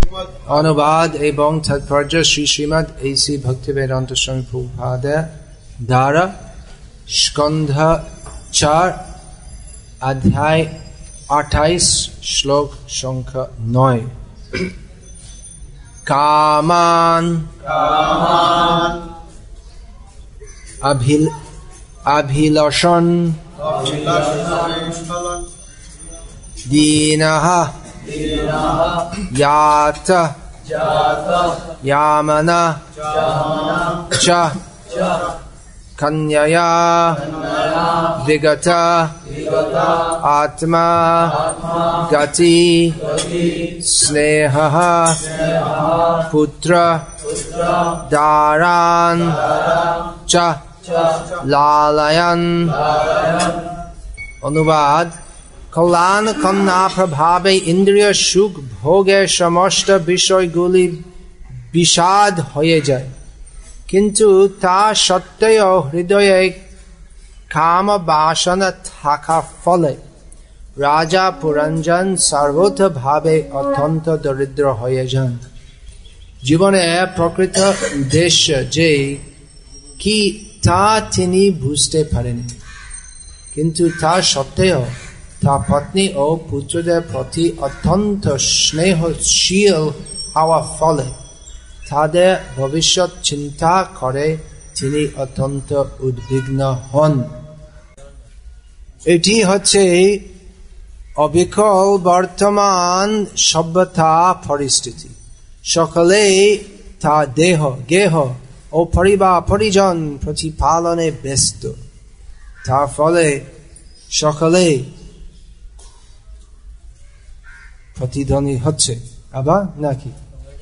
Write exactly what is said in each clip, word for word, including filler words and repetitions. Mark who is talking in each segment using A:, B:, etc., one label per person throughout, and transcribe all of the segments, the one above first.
A: অনুবাদ এবং তাৎপর্য শ্রী শ্রীমৎ এসি ভক্তিবেদান্ত স্বামী প্রভুপাদের দ্বারা স্কন্ধ চার অধ্যায় আঠাইশ শ্লোক সংখ্যা নয়। কামান অভিলষণ দীনঃ ইয়াত ইয়ামনা চ কন্যয়া বিগত আত্মা গতি স্নেহঃ পুত্র দারান চ লালয়ন। অনুবাদ: কল্যাণ কন্যা প্রভাবে ইন্দ্রিয় সুখ ভোগের সমস্ত বিষয়গুলি বিষাদ হয়ে যায়, কিন্তু তা সত্ত্বেও হৃদয়ে কাম বাসনা থাকা ফলে রাজা পুরঞ্জন সর্বতভাবে অত্যন্ত দরিদ্র হয়ে যান। জীবনে প্রকৃত উদ্দেশ্য যে কি তা তিনি বুঝতে পারেন, কিন্তু তা সত্ত্বেও তার পত্নী ও পুত্রদের প্রতি অত্যন্ত স্নেহশীল হওয়া ফলে তাদের ভবিষ্যৎ চিন্তা করে তিনি অত্যন্ত উদ্বিগ্ন হন। এটি হচ্ছে অবিকল বর্তমান সভ্যতা পরিস্থিতি। সকলেই তা দেহ গেহ ও পরিবার পরিজন প্রতিপালনে ব্যস্ত। তার ফলে সকলেই প্রতিধ্বনি হচ্ছে আবার নাকি?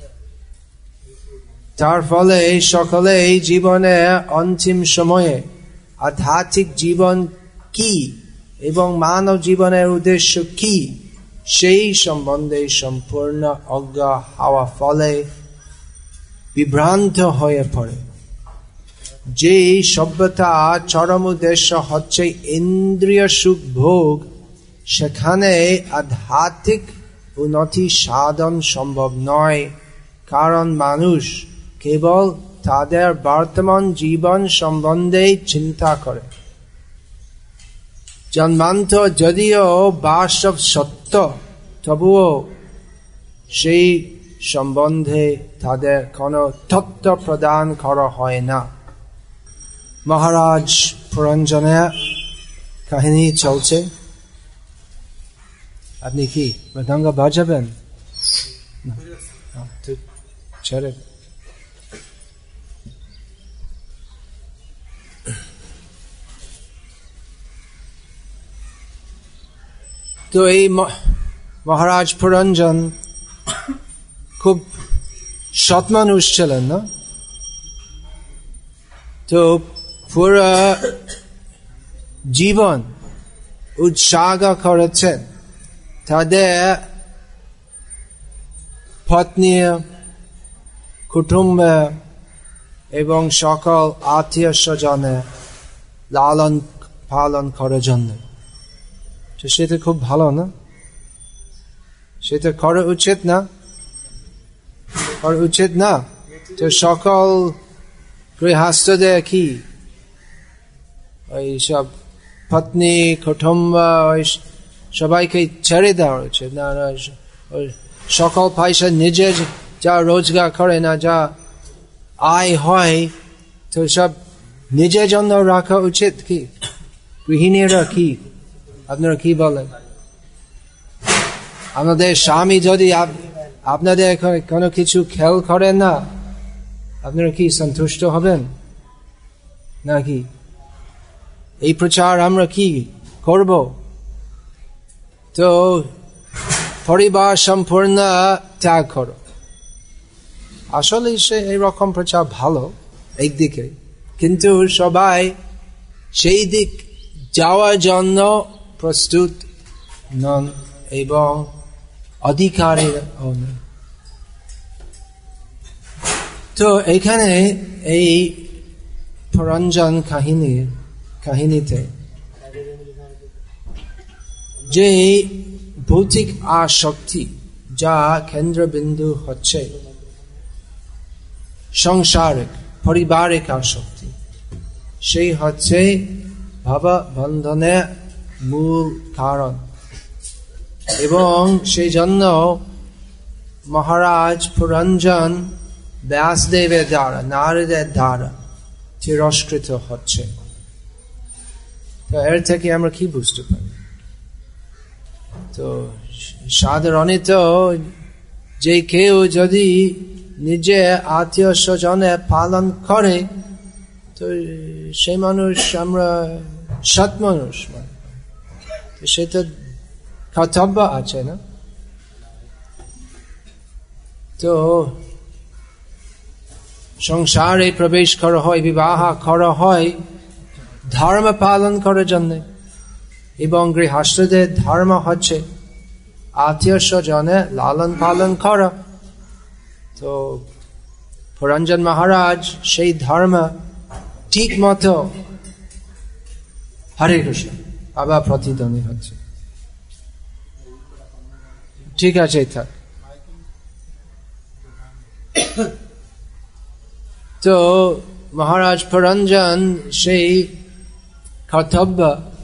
A: তার ফলে সকলেই জীবনের অন্তিম সময়ে আধ্যাত্মিক জীবন কি এবং মানব জীবনের উদ্দেশ্য কি সেই সম্বন্ধে সম্পূর্ণ অজ্ঞ হওয়া ফলে বিভ্রান্ত হয়ে পড়ে। যে সভ্যতা চরম উদ্দেশ্য হচ্ছে ইন্দ্রিয় সুখ ভোগ, সেখানে আধ্যাত্মিক উন্নতি সাধন সম্ভব নয়, কারণ মানুষ কেবল তাদের বর্তমান জীবন সম্বন্ধে চিন্তা করে। জন্মান্তর যদিও বাস্তব সত্য, তবুও সেই সম্বন্ধে তাদের কোনো তথ্য প্রদান করা হয় না। মহারাজ পুরঞ্জনের কাহিনী চলছে। আপনি কি মৃদঙ্গ বাজাবেন? ছেড়ে তো এই মহারাজ পুরঞ্জন খুব সৎ মানুষ ছিলেন না? তো পুরো জীবন উৎসর্গ করেছেন তাদের পত্নী, কুটুম্ব এবং সকল আত্মীয় স্বজনের লালন পালন করার জন্য। তো সেটা খুব ভালো না? সেটা করা উচিত না? করা উচিত না? তো সকল গৃহস্থদের কি ওই সব পত্নী কুটুম্ব সবাইকে ছেড়ে দেওয়া উচিত না? সকল পয়সা নিজের যা রোজগার করে না, যা আয় হয়, তো সব নিজের জন্য রাখা উচিত কি? গৃহিণীরা কি, আপনারা কি বলেন? আমাদের স্বামী যদি আপনাদের কোনো কিছু খেয়াল করেন না, আপনারা কি সন্তুষ্ট হবেন নাকি? এই প্রচার আমরা কি করব? তো পরিবার সম্পূর্ণ ত্যাগ করো। আসলে সে এইরকম প্রচার ভালো একদিকে, কিন্তু সবাই সেই দিক যাওয়ার জন্য প্রস্তুত নন এবং অধিকারী হন। তো এখানে এই পুরঞ্জন কাহিনী কাহিনীতে যে ভৌতিক আসক্তি যা কেন্দ্রবিন্দু হচ্ছে সংসারিক পারিবারিক আসক্তি, সেই হচ্ছে ভাব বন্ধনের মূল কারণ। এবং সেই জন্য মহারাজ পুরঞ্জন ব্যাসদেবের দ্বারা নারদের দ্বারা তিরস্কৃত হচ্ছে। তো এর থেকে আমরা কি বুঝতে পারি? তো সাধারণত যে কেউ যদি নিজে আত্মীয় স্বজনে পালন করে তো সেই মানুষ আমরা সৎ মানুষ, সেটা কর্তব্য আছে না? তো সংসারে প্রবেশ করা হয়, বিবাহ করা হয় ধর্ম পালন করার জন্য, এবং গৃহস্থদের ধর্ম হচ্ছে আত্মীয় স্বজনে লালন পালন করা। তো পুরঞ্জন মহারাজ সেই ধর্ম ঠিক মতো হরে কৃষ্ণ আবার প্রতিধ্বনি হচ্ছে। ঠিক আছে থাক। তো মহারাজ পুরঞ্জন সেই কর্তব্য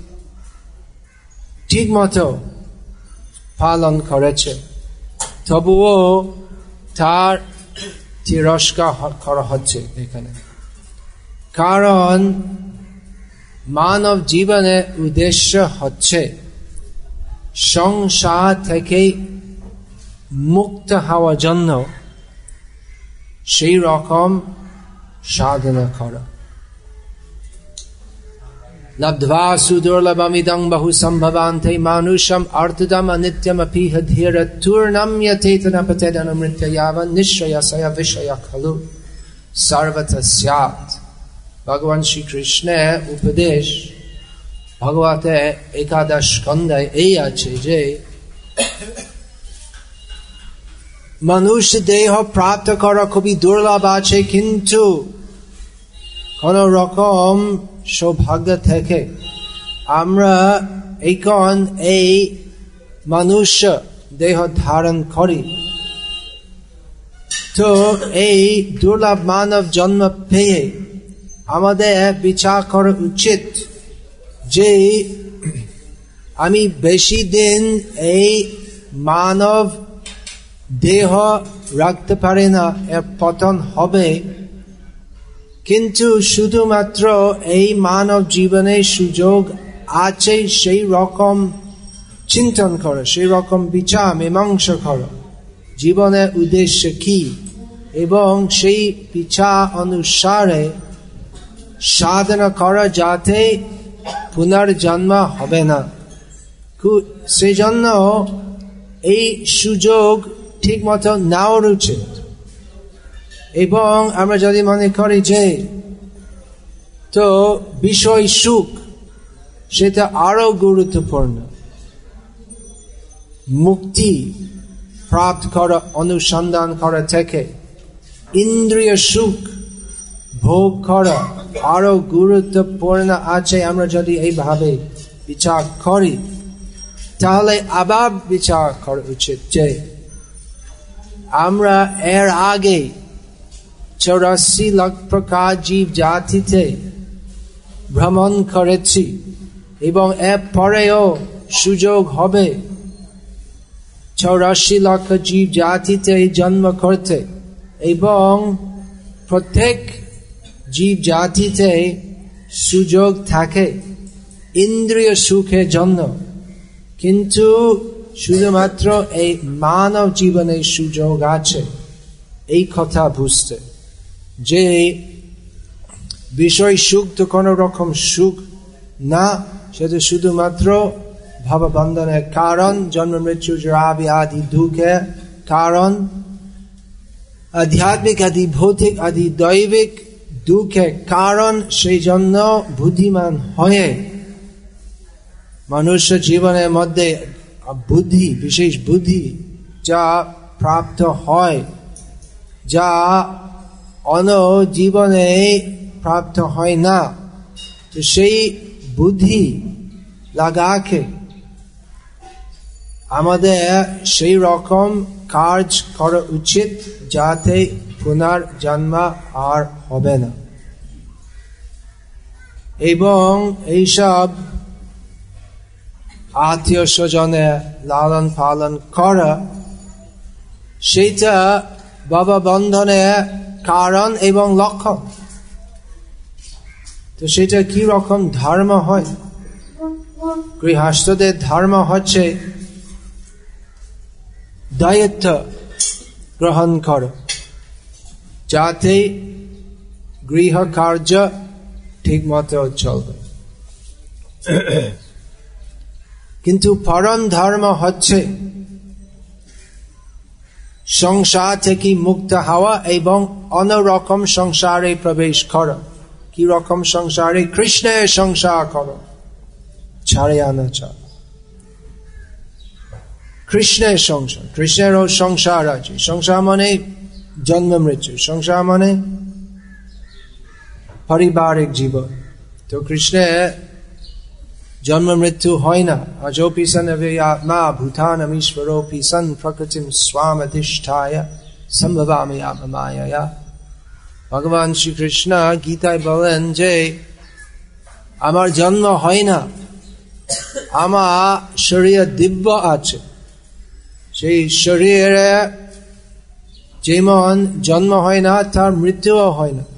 A: ঠিক মতো পালন করেছে, তবুও তার তিরস্কার করা হচ্ছে এখানে। কারণ মানব জীবনের উদ্দেশ্য হচ্ছে সংসার থেকে মুক্ত হওয়ার জন্য সেই রকম সাধনা করা। লব্ধ্বা সুদুর্লভমিদং বহু সম্ভবান্তে মানুষম অর্থদম অনিত্যমপি ধীর তূর্ণম যথেতনপতেদনুমৃত্য यावन् নিশ্চয়স্য বিষয় খলু সর্বতঃ স্যাৎ। ভগবান শ্রীকৃষ্ণের উপদেশ ভগবতে একাদশ স্কন্ধে এই আছে যে মানুষ দেহ প্রাপ্ত করা খুবই দুর্লভ আছে, কিন্তু কোন রকম সৌভাগ্য থেকে আমরা এখন এই মানুষ দেহ ধারণ করি। তো এই দুর্লভ মানব জন্ম পেয়ে আমাদের বিচার করা উচিত যে আমি বেশি দিন এই মানব দেহ রাখতে পারি না, এর পতন হবে। কিন্তু শুধুমাত্র এই মানব জীবনে সুযোগ আছে সেই রকম চিন্তন করো, সেই রকম বিচার মীমাংসা করো জীবনের উদ্দেশ্য কি, এবং সেই বিচার অনুসারে সাধনা করা যাতে পুনর্জন্ম হবে না। সেই জন্য এই সুযোগ ঠিক মতো নেওয়ার উচিত। এবং আমরা যদি মনে করি যে তো বিষয় সুখ সেটা আরো গুরুত্বপূর্ণ, মুক্তি প্রাপ্ত করা অনুসন্ধান করা থেকে ইন্দ্রিয় সুখ ভোগ করা আরো গুরুত্বপূর্ণ আছে, আমরা যদি এইভাবে বিচার করি তাহলে আবার বিচার করা উচিত যে আমরা এর আগে চৌরাশি লাখ প্রকার জীব জাতিতে ভ্রমণ করেছি, এবং এর পরেও সুযোগ হবে চৌরাশি লক্ষ জীব জাতিতে জন্ম করতে, এবং প্রত্যেক জীব জাতিতে সুযোগ থাকে ইন্দ্রিয় সুখের জন্য। কিন্তু শুধুমাত্র এই মানব জীবনে সুযোগ আছে এই কথা বুঝতে যে বিষয় সুখ তো কোন রকম সুখ না, সেটা শুধুমাত্র ভাববন্ধনের কারণ, জন্ম মৃত্যু জরা ব্যাধি দুঃখের কারণ, আধ্যাত্মিক আদি ভৌতিক আদি দৈবিক দুঃখের কারণ। সেই জন্য বুদ্ধিমান হয়ে মানুষ্য জীবনের মধ্যে বুদ্ধি, বিশেষ বুদ্ধি যা প্রাপ্ত হয়, যা অন্য জীবনে প্রাপ্ত হয় না, তো সেই বুদ্ধি লাগাকে আমাদের সেই রকম কাজ করা উচিত যাতে পুনর্জন্ম আর হবে না, এবং এইসব আত্মীয় স্বজনে লালন পালন করা সেটা বাবা বন্ধনের কারণ এবং লক্ষণ। তো সেটা কি রকম ধর্ম হয়? গৃহস্থদের ধর্ম হচ্ছে দায়িত্ব গ্রহণ করো যাতে গৃহ কার্য ঠিক মতো চলবে। কিন্তু পরম ধর্ম হচ্ছে সংসার থেকে মুক্ত হওয়া এবং অন্যরকম সংসারে প্রবেশ করা। কি রকম সংসারে? কৃষ্ণের সংসার করো, ছাড়ে আনা চাও। কৃষ্ণের সংসার, কৃষ্ণেরও সংসার আছে। সংসার মানে জন্ম মৃত্যু, সংসার মানে পারিবারিক জীবন। তো কৃষ্ণের জন্ম মৃত্যু হয় না। আজোপি সন আত্মা ভূতানমীশ্বরোপি সন প্রকৃতিম স্বামধিষ্ঠায় সম্ভবামি আত্মমায়া। ভগবান শ্রীকৃষ্ণ গীতায় বলেন যে আমার জন্ম হয় না, আমার শরীর দিব্য আছে। সেই শরীরে যেমন জন্ম হয় না তার মৃত্যুও হয় না।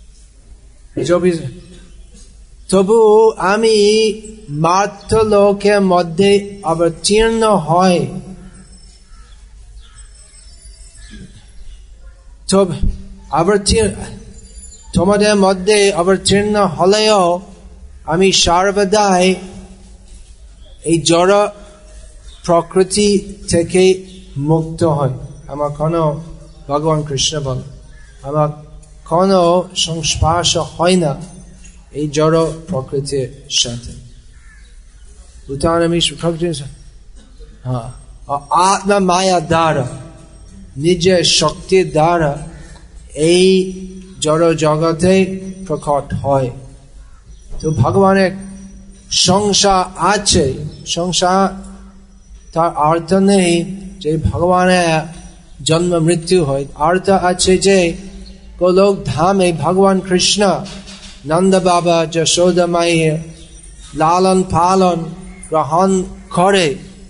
A: তবু আমি মাত্র লোকের মধ্যে অবতীর্ণ হয়, তোমাদের মধ্যে অবতীর্ণ হলেও আমি সর্বদাই এই জড় প্রকৃতি থেকে মুক্ত হয়। আমার কোনো, ভগবান কৃষ্ণ বলে, আমার কোনো সংস্পর্শ হয় না এই জড় প্রকৃতির সাথে। হ্যাঁ, আত্মা মায়া দ্বারা, নিজের শক্তির দ্বারা এই জড় জগতে প্রকট হয়। তো ভগবানের সংসার আছে। সংসার তার অর্থ নেই যে ভগবানের জন্ম মৃত্যু হয়। অর্থ আছে যে গোলক ধামে ভগবান কৃষ্ণ নন্দ বাবা যশোদা মায়ের লালন পালন গ্রহণ করে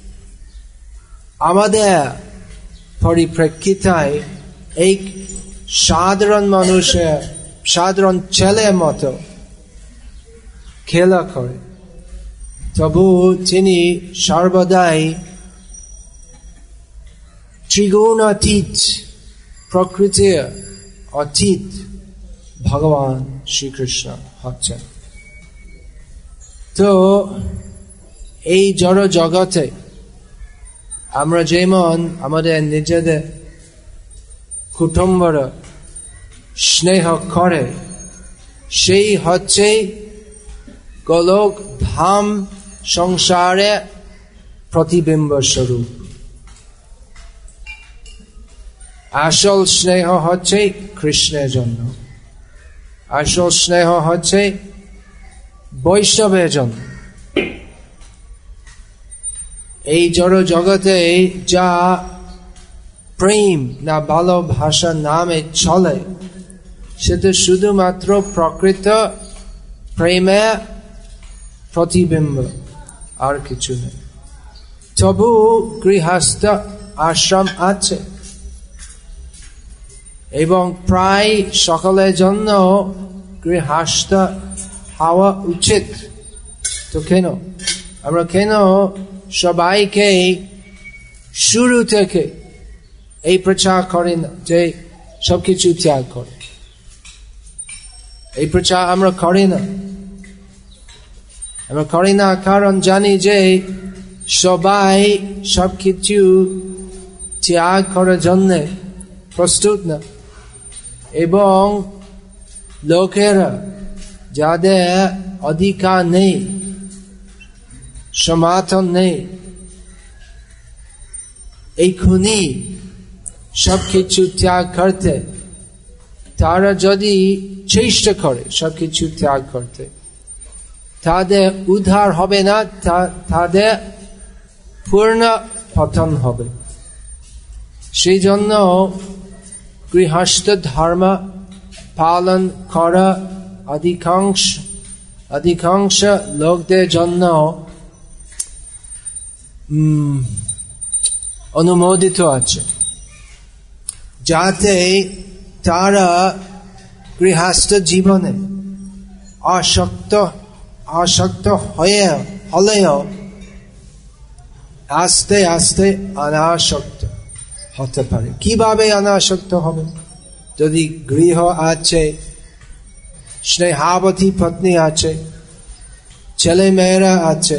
A: আমাদের পরিপ্রেক্ষিতে এক সাধারণ মানুষের, সাধারণ ছেলের মতো খেলা করে। তবু তিনি সর্বদাই ত্রিগুণাতীত, প্রকৃতির অতীত ভগবান শ্রীকৃষ্ণ হচ্ছেন। তো এই জড় জগতে আমরা যেমন আমাদের নিজেদের কুটুম্বরা স্নেহ করে, সেই হচ্ছে গোলক ধাম সংসারে প্রতিবিম্ব স্বরূপ। আসল স্নেহ হচ্ছে কৃষ্ণের জন্য, আসল স্নেহ হচ্ছে বৈষ্ণবের জন্য। এই জড় জগতে যা প্রেম না ভালোবাসা নামে চলে সেটা শুধুমাত্র প্রকৃত প্রেমের প্রতিবিম্ব, আর কিছু নেই। তবু গৃহস্থ আশ্রম আছে এবং প্রায় সকলের জন্য গৃহস্থ হওয়া উচিত। তো কেন আমরা কেন সবাইকে শুরু থেকে এই প্রচার করি না যে সবকিছু ত্যাগ করে? এই প্রচার আমরা করি না। আমরা করি না কারণ জানি যে সবাই সবকিছু ত্যাগ করার জন্য প্রস্তুত না, এবং লোকেরা যাদের অধিকার নেই, সমর্থন নেই, এইখানে সবকিছু ত্যাগ করতে, তারা যদি চেষ্টা করে সবকিছু ত্যাগ করতে, তাদের উদ্ধার হবে না, তাদের পূর্ণ পতন হবে। সেই জন্য গৃহস্থ ধর্ম পালন করা অধিকাংশ অধিকাংশ লোকদের জন্য অনুমোদিত আছে, যাতে তারা গৃহস্থ জীবনে আসক্ত আসক্ত হয়ে হলেও আস্তে আস্তে অনাসক্ত হতে পারে। কিভাবে অনাসক্ত হবে? যদি গৃহ আছে, স্নেহাবতী পত্নী আছে, ছেলে মেয়েরা আছে,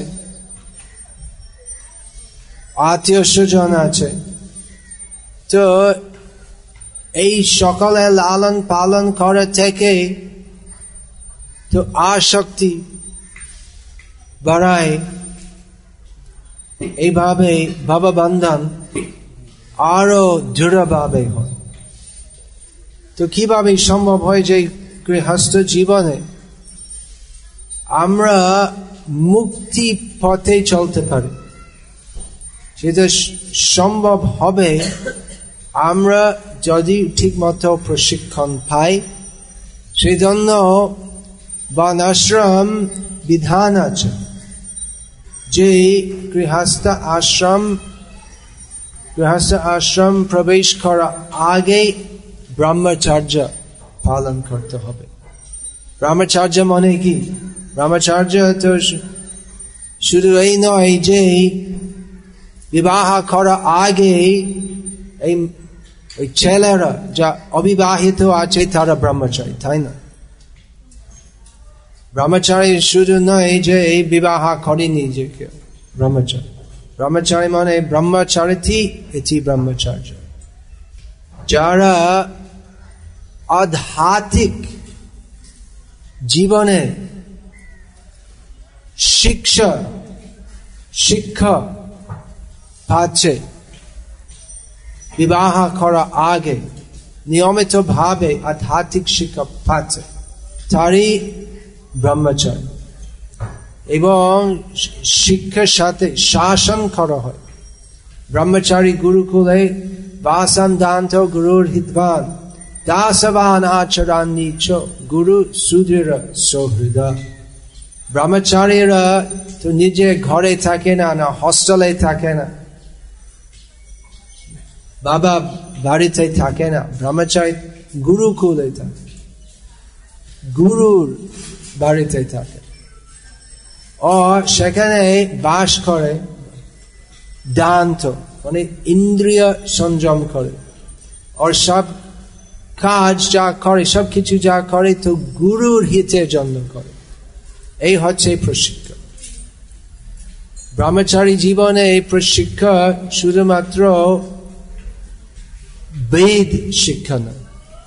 A: আত্মীয় স্বজন আছে, তো এই সকলে লালন পালন করে থেকে তো আসক্তি বাড়ায়, এইভাবে ভাববন্ধন আরো দৃঢ়ভাবে হয়। তো কিভাবে সম্ভব হয় যে গৃহস্থ জীবনে আমরা মুক্তি পথে চলতে পারি? সেটা সম্ভব হবে আমরা যদি ঠিক মতো প্রশিক্ষণ পাই। সেই জন্য বর্ণাশ্রম বিধান আছে, যে গৃহস্থ আশ্রম গৃহস্থ আশ্রম প্রবেশ করা আগে ব্রহ্মচর্য পালন করতে হবে। ব্রহ্মচর্য মানে কি? ব্রহ্মচর্য তো শুধু এই নয় যে বিবাহ করা আগে এই ওই ছেলেরা যা অবিবাহিত আছে তারা ব্রহ্মচারী, তাই না? ব্রহ্মচারী শুধু নয় যে এই বিবাহ করেনি যে কেউ ব্রহ্মচারী। ব্রহ্মচারী মানে ব্রহ্মচারী এটি ব্রহ্মচার্য, যারা আধ্যাত্মিক জীবনে শিক্ষা শিক্ষা পাচ্ছে বিবাহ করা আগে, নিয়মিত ভাবে আধ্যাত্মিক শিক্ষা পাচ্ছে, তারই ব্রহ্মচারী। এবং শিক্ষার সাথে শাসন করা হয়। ব্রহ্মচারী গুরুকুলে বাসন দান্ত গুরুর হিতবান দাসবান আচরণ নিচ গুরু সুদৃঢ় সহৃদা। ব্রহ্মচারীরা তো নিজে ঘরে থাকে না, না হস্টেলে থাকে না, বাবা বাড়িতে থাকে না। ব্রহ্মচারী গুরুকুলে থাকে, গুরুর বাড়িতে থাকে, ও সেখানে বাস করে দান্ত মানে ইন্দ্রিয় সংযম করে, আর সব কাজ যা করে, সব কিছু যা করে তো গুরুর হিতের জন্য করে। এই হচ্ছে প্রশিক্ষণ। ব্রহ্মচারী জীবনে এই প্রশিক্ষণ শুধুমাত্র বেদ শিক্ষা নয়,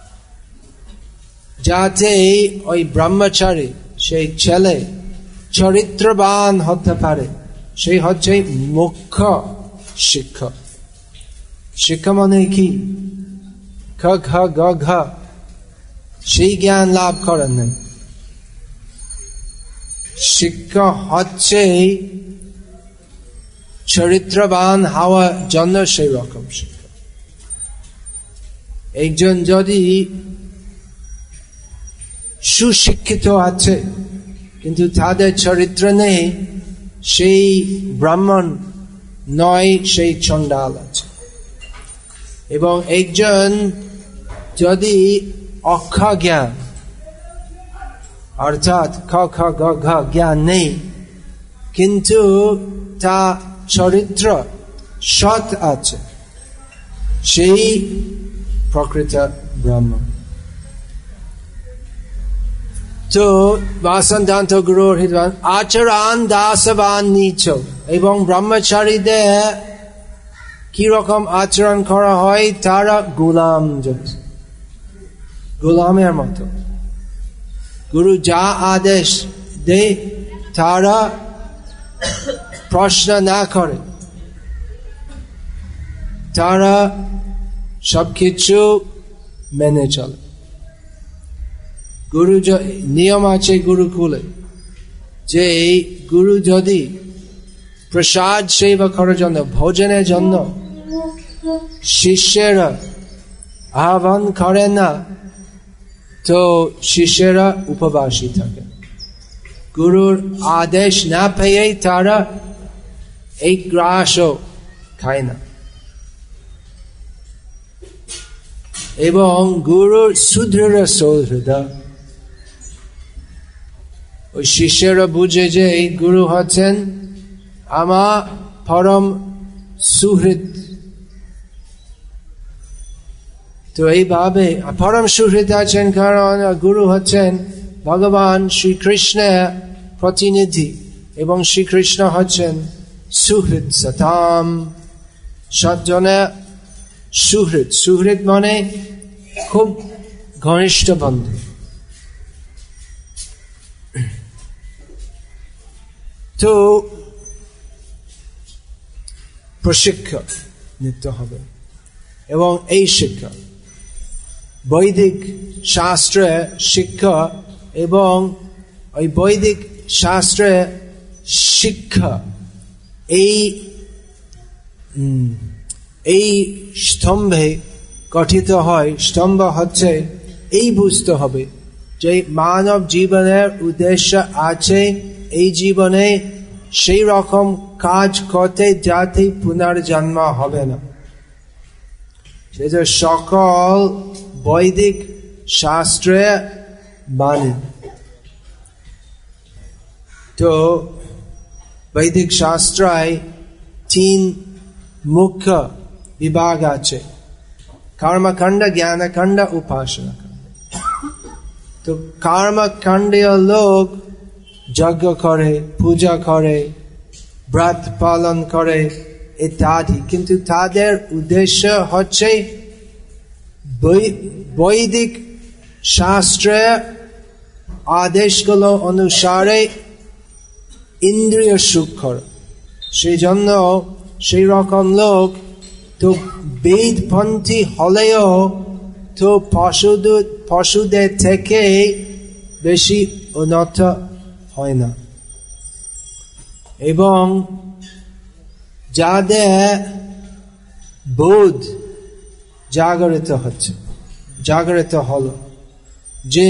A: যাতে ওই ব্রহ্মচারী সেই ছেলে চরিত্রবান হতে পারে, সেই হচ্ছে মুখ্য শিক্ষা। শিক্ষা মানে কি? খ খ গ ঘ সেই জ্ঞান লাভ করেন নাই। শিক্ষা হচ্ছে চরিত্রবান হওয়ার জন্য সেই রকম শিক্ষা। একজন যদি সুশিক্ষিত আছে কিন্তু তাদের চরিত্র নেই, সেই ব্রাহ্মণ নয়, সেই চণ্ডাল আছে। এবং একজন যদি অক্ষ জ্ঞান অর্থাৎ খ খ গ ঘ জ্ঞান নেই, কিন্তু তা চরিত্র সৎ আছে, সেই প্রকৃত ব্রাহ্মণ। তো বাসন দান্ত গুরুর হিতবান আচরণ দাসবান নিচ। এবং ব্রহ্মচারীদের কি রকম আচরণ করা হয়? তারা গোলাম, গোলামের মতো। গুরু যা আদেশ দেয় তারা প্রশ্ন না করে, তারা সবকিছু মেনে চলে। গুরু নিয়ম আছে গুরুকুলে যে গুরু যদি প্রসাদ সেবা করার জন্য, ভোজনের জন্য শিষ্যেরা আহ্বান করে না, তো শিষ্যেরা উপবাসী থাকে। গুরুর আদেশ না পেয়ে তারা এই গ্রাসও খায় না। এবং গুরুর সুদৃঢ় সৌহৃদয়, ওই শিষ্যরা বুঝে যে এই গুরু হচ্ছেন আমার পরম সুহৃদ। তো এইভাবে পরম সুহৃদ আছেন কারণ গুরু হচ্ছেন ভগবান শ্রীকৃষ্ণের প্রতিনিধি, এবং শ্রীকৃষ্ণ হচ্ছেন সুহৃদ সতাম, সজ্জনের সুহৃদ। সুহৃদ মানে খুব ঘনিষ্ঠ বন্ধু। তো প্রশিক্ষণ নিতে হবে, এবং এই শিক্ষা বৈদিক শাস্ত্রের শিক্ষা, এবং ওই বৈদিক শাস্ত্রের শিক্ষা এই এই স্তম্ভে গঠিত হয়। স্তম্ভ হচ্ছে এই বুঝতে হবে যে মানব জীবনের উদ্দেশ্য আছে এই জীবনে সেই রকম কাজ করতে যাতে পুনর্জন্ম হবে না, সেটা সকল বৈদিক শাস্ত্রে বাণী। তো বৈদিক শাস্ত্রায় তিন মুখ্য বিভাগ আছে, কর্মকাণ্ড, জ্ঞানকাণ্ড, উপাসনা কাণ্ড। তো কর্মকাণ্ডীয় লোক যজ্ঞ করে, পূজা করে, ব্রত পালন করে ইত্যাদি, কিন্তু তাদের উদ্দেশ্য হচ্ছে বৈদিক শাস্ত্রের আদেশগুলো অনুসারে ইন্দ্রিয় সুখ করা। সেই জন্য সেই রকম লোক তো বেদপন্থী হলেও তো পশুদের পশুদের থেকে বেশি উন্নত হয় না। এবং যাদের বোধ জাগরিত হচ্ছে, জাগরিত হলো যে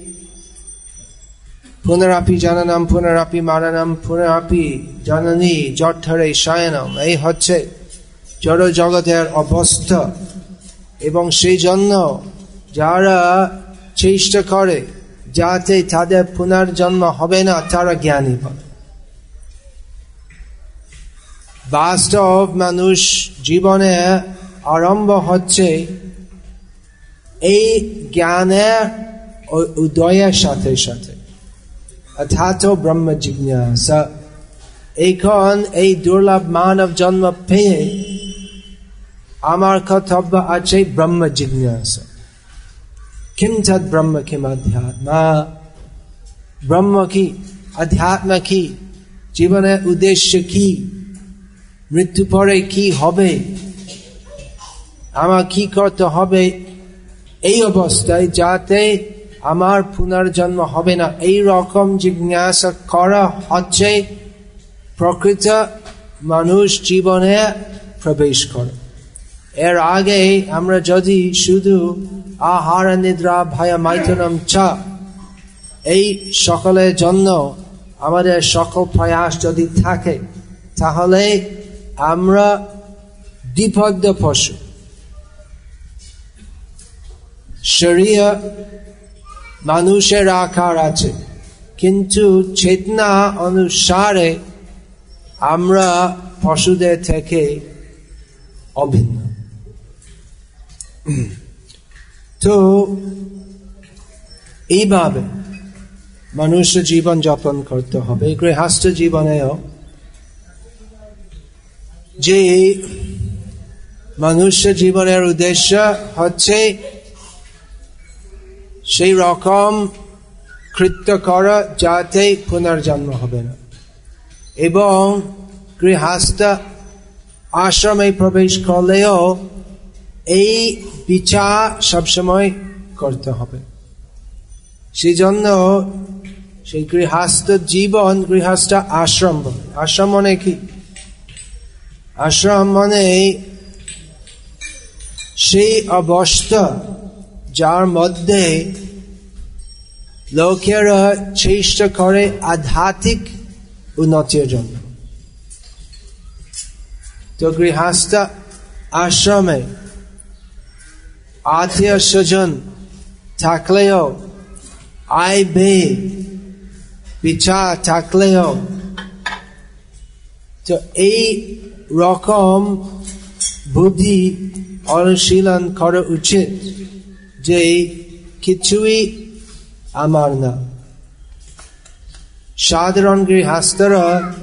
A: পুনরাপি জননম পুনরাপি মরণম পুনরাপি জননী জঠরে শয়নম, এই হচ্ছে জড় জগতের অবস্থা। এবং সেই জন্য যারা চেষ্টা করে যাতে তাদের পুনর্জন্ম হবে না, তারা জ্ঞানী বলে। বাস্তব মানুষ জীবনে আরম্ভ হচ্ছে এই জ্ঞানের উদয়ের সাথে সাথে, অর্থাৎ ব্রহ্ম জিজ্ঞাসা। এখন এই দুর্লভ মানব জন্ম পেয়ে আমার কর্তব্য আছে ব্রহ্ম জিজ্ঞাসা। কিম তৎ ব্রহ্ম কিম অধ্যাত্ম, ব্রহ্ম কি, অধ্যাত্ম কি, জীবনের উদ্দেশ্য কি, মৃত্যু পরে কি হবে, আমার কি করতে হবে এই অবস্থায় যাতে আমার পুনর্জন্ম হবে না, এই রকম জিজ্ঞাসা করা হচ্ছে প্রকৃত মানুষ জীবনে প্রবেশ করে। এর আগে আমরা যদি শুধু আহার নিদ্রা ভয় মাইথুনম চ এই সকলের জন্য আমাদের সকল প্রয়াস যদি থাকে, তাহলে আমরা দ্বিপদ পশু। শরীর মানুষের আকার আছে, কিন্তু চেতনা অনুসারে আমরা পশুদের থেকে অভিন্ন। তো এইভাবে মানুষ জীবন যাপন করতে হবে। গৃহস্থ জীবনেও যে মানুষ জীবনের উদ্দেশ্য হচ্ছে সেই রকম কৃত্য করা যাতে পুনর্জন্ম হবে না, এবং গৃহস্থ আশ্রমে প্রবেশ করলেও এই বিচার সবসময় করতে হবে। সেই জন্য সেই গৃহস্থ জীবন গৃহস্থ আশ্রম বলে। আশ্রম মানে কি? আশ্রম মানে সেই অবস্থা যার মধ্যে লোকেরা চেষ্টা করে আধ্যাত্মিক উন্নতির জন্য। তো গৃহস্থ আশ্রমে আত্মীয় স্বজন থাকলেও আয় ব্যয় বিচার থাকলেও তো এই রকম বুদ্ধি অনুশীলন করা উচিত যে কিছুই আমার না। সাধারণ গৃহস্থরা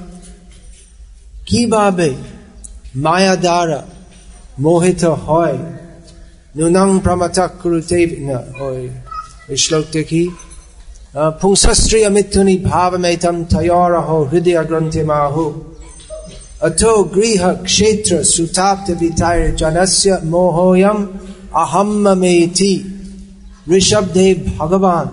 A: কিভাবে মায়া দ্বারা মোহিত হয়, নুনং প্রমথা কুরুতে না, ওই শ্লোকটা কি, পুংসস্ত্রিয় মিথুনি ভাবমেতম তয়োরহো হৃদয় গ্রন্থি মাহু अथो गृह क्षेत्र सुताप्त विताय जनस्य मोहोयम अहम्मेति। ऋषभदेव भगवान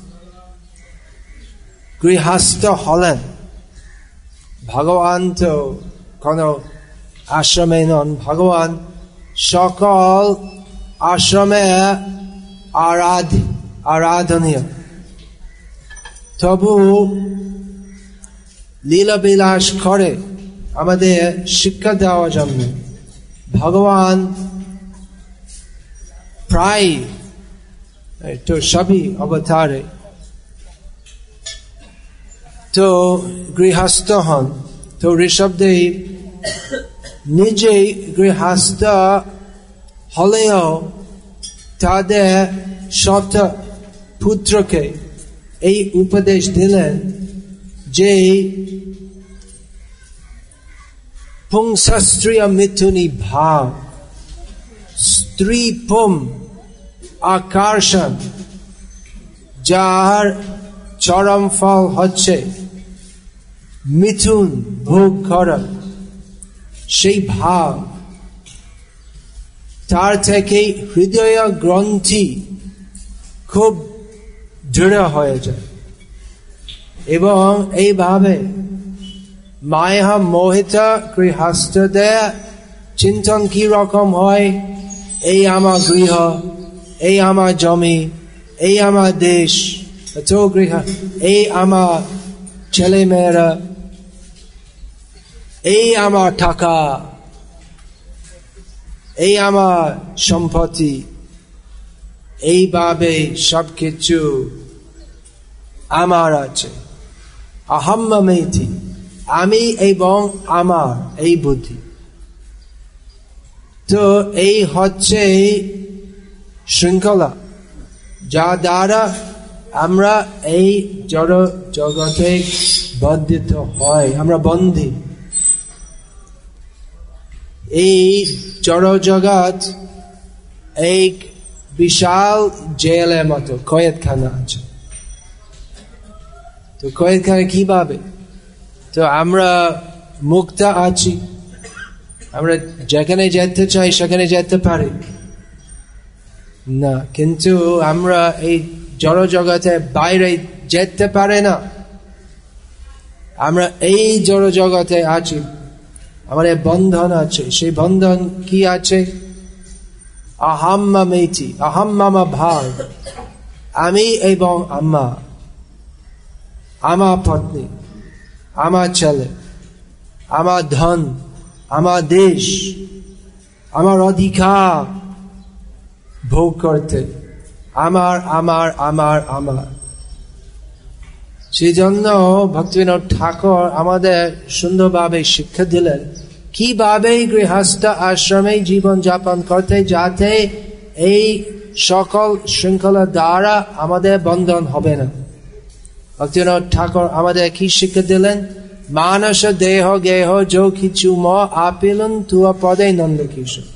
A: गृहस्थ हलेन, भगवान तो कोनो आश्रमे नन, भगवान सकल आश्रमे आराध्य आराधनीय, तबु लीला বিলাস करे আমাদের শিক্ষা দেওয়ার জন্য ভগবান প্রায় তো সবই অবতারে তো গৃহস্থ হন। তো ঋষভদেব নিজেই গৃহস্থ হলেও তাদের শত পুত্রকে এই উপদেশ দিলেন যে পুংসস্ত্রিয় মিথুনি ভাব, স্ত্রী পুম আকর্ষণ, যার চরম ফল হচ্ছে মিথুন ভোগ করা, সেই ভাব তার থেকে হৃদয় গ্রন্থি খুব দৃঢ় হয়ে যায় এবং এইভাবে মায়া মোহিত গৃহস্থদের চিন্তন কি রকম হয়, এই আমার গৃহ, এই আমার জমি, এই আমার দেশ, তো গৃহ, এই আমার ছেলে মেয়েরা, এই আমার টাকা, এই আমার সম্পত্তি, এইভাবে সবকিছু আমার আছে। আহম্মেতি, আমি এবং আমার, এই বুদ্ধি। তো এই হচ্ছে শৃঙ্খলা যা দ্বারা আমরা এই জড় জগতে বন্ধিত হয়, আমরা বন্দী। এই জড় জগৎ এক বিশাল জেলের মতো, কয়েদখানা আছে। তো কয়েদখানা কিভাবে? তো আমরা মুক্ত আছি, আমরা যেখানে যেতে চাই সেখানে যেতে পারি না, কিন্তু আমরা এই জড় জগতে বাইরে যেতে পারে না। আমরা এই জড় জগতে আছি, আমাদের বন্ধন আছে। সেই বন্ধন কি আছে? আহম্মেতি, আহম মামা ভাব, আমি এবং আম্মা, আমার পত্নী, আমার ছেলে, আমার ধন, আমার দেশ, আমার অধিকার ভোগ করতে, আমার আমার আমার আমার। সেই জন্য ভক্তিবিনোদ ঠাকুর আমাদের সুন্দরভাবে শিক্ষা দিলেন কিভাবে গৃহস্থ আশ্রমে জীবন যাপন করতে, যাতে এই সকল শৃঙ্খলা দ্বারা আমাদের বন্ধন হবে না। ভক্তিবিনোদ ঠাকুর আমাদের কি শিক্ষা দিলেন? মানস দেহ গেহ যো কিছু ম আপিলন তুয়া পদে নন্দ কিশোর।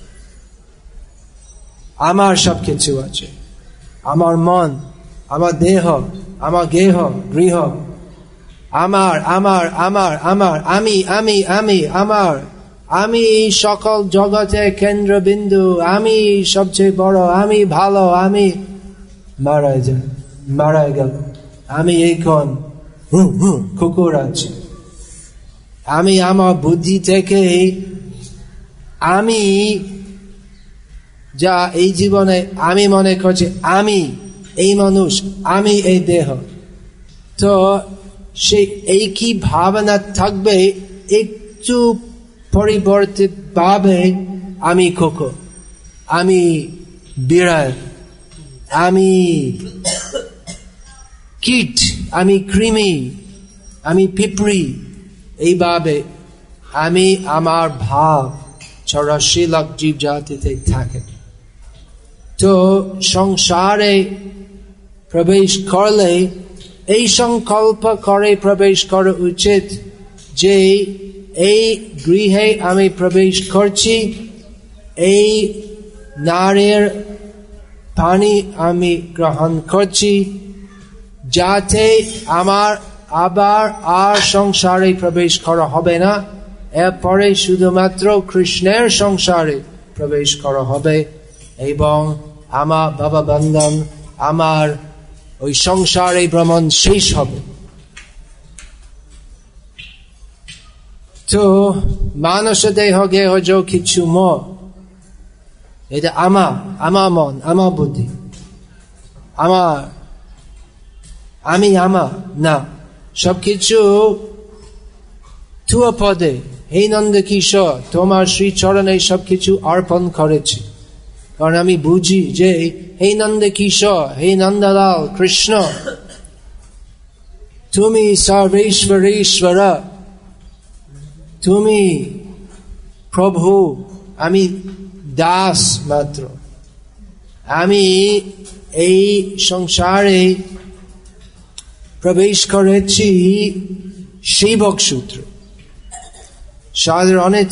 A: আমার সব কিছু আছে, আমার মন, আমার দেহ, আমার গেহ গৃহ, আমার আমার আমার আমার আমি আমি আমি আমার, আমি সকল জগতের কেন্দ্রবিন্দু, আমি সবচেয়ে বড়, আমি ভালো, আমি মারা যায় মারা গেল, আমি এখন কুকুর আছি। আমি আমার বুদ্ধি থেকে আমি যা এই জীবনে আমি মনে করছি আমি এই মানুষ, আমি এই দেহ, তো সেই এই কি ভাবনা থাকবে, একটু পরিবর্তিত ভাবে আমি খোকো, আমি বিড়াল, আমি কীট, আমি কৃমি, আমি পিঁপড়ি, এইভাবে আমি আমার ভাব চৌরাশি লাখ জীব জাতিতে থাকে। তো সংসারে প্রবেশ করলে এই সংকল্প করে প্রবেশ করা উচিত যে এই গৃহে আমি প্রবেশ করছি, এই নারীর পানি আমি গ্রহণ করছি, যাতে আমার আবার আর সংসারে প্রবেশ করা হবে না, এরপরে শুধুমাত্র কৃষ্ণের সংসারে প্রবেশ করা হবে এবং আমার বাবা বন্ধন, আমার ওই সংসারে ভ্রমণ শেষ হবে। তো মানুষ দেহ গেহ যা কিছু মন, এটা আমার আমার মন, আমার বুদ্ধি, আমার আমি আমার না, সবকিছু তুয়া পদে হে নন্দ কিশোর তোমার শ্রীচরণে সবকিছু অর্পণ করেছি। কারণ আমি বুঝি যে হে নন্দ কিশোর, হে নন্দলাল কৃষ্ণ, তুমি সর্বেশ্বরেশ্বর, তুমি প্রভু, আমি দাস মাত্র। আমি এই সংসারে প্রবেশ করেছি সেবক সূত্র। সাধারণত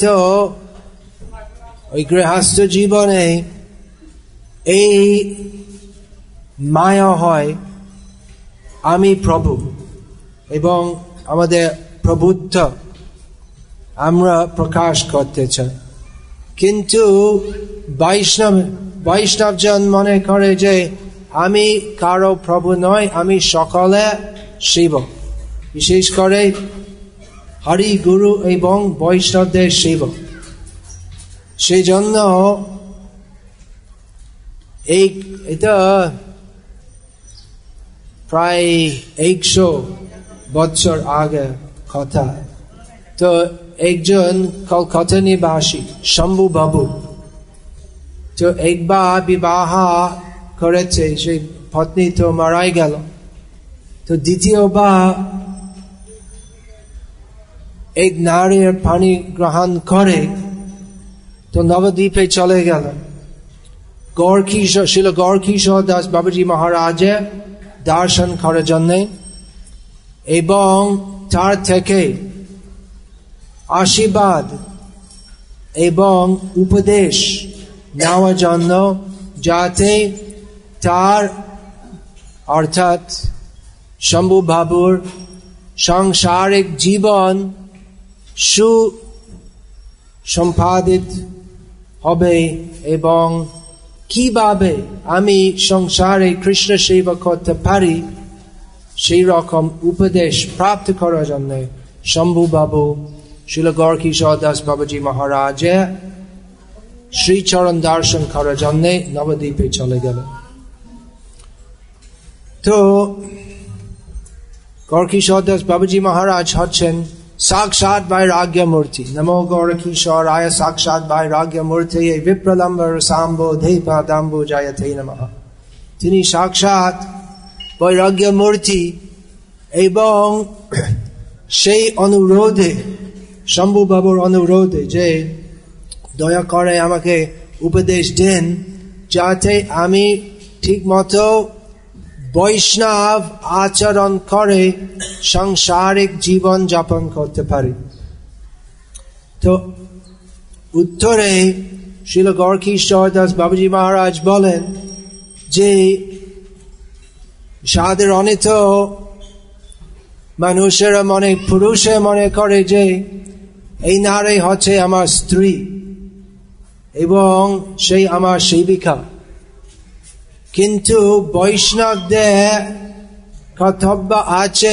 A: ওই গৃহস্থ জীবনে এই মায়া হয় আমি প্রভু এবং আমাদের প্রভুত্ব আমরা প্রকাশ করতে চাই, কিন্তু বৈষ্ণব বৈষ্ণবজন মনে করে যে আমি কারো প্রভু নয়, আমি সকলে সেবক, বিশেষ করে হরি গুরু এবং বৈষ্ণবদের সেবক। সেই জন্য এই এটা প্রায় একশো বছর আগে কথা। তো একজন কলকাতা নিবাসী শম্ভু বাবু, তো একবার বিবাহ করেছে, সেই পত্নী তো মারাই গেল, তো দ্বিতীয়বার এক নারীর পানি গ্রহণ করে তো নবদ্বীপে চলে গেল। গৌরকিশোর শিল গৌরকিশোর দাস বাবাজি মহারাজের দর্শন করার জন্য এবং তার থেকে আশীর্বাদ এবং উপদেশ নেওয়ার জন্য, যাতে তার অর্থাৎ শম্ভু বাবুর সাংসারিক জীবন সুসম্পাদিত হবে এবং কিভাবে আমি সংসারে কৃষ্ণ সেবা করতে পারি সেই রকম উপদেশ প্রাপ্ত করার জন্য শম্ভু বাবু শিল গৌরকিশোর দাস বাবাজি মহারাজের শ্রীচরণ দর্শন করার জন্য নবদ্বীপে চলে গেল। তো গৌরকিশোর দাস বাবাজি মহারাজ হচ্ছেন সাক্ষাৎ বৈরাগ্য মূর্তি। নমো গৌরকিশোরায় সাক্ষাৎ বৈরাগ্য মূর্তি বিপ্রলম্বর সাম্বোধে পাদাম্বু জয়তে নমঃ। তিনি সাক্ষাৎ বৈরাগ্য মূর্তি এবং সেই অনুরোধে, শম্ভু বাবুর অনুরোধে যে দয়া করে আমাকে উপদেশ দেন যাতে আমি ঠিক মতো বৈষ্ণব আচরণ করে সাংসারিক জীবন যাপন করতে পারি। তো উত্তরে শিল গৌরকিশোর দাস বাবাজি মহারাজ বলেন যে সাধারণত মানুষেরা মনে পুরুষে মনে করে যে এই নারী হচ্ছে আমার স্ত্রী এবং সেই আমার সেবিকা, কিন্তু বৈষ্ণবদের কর্তব্য আছে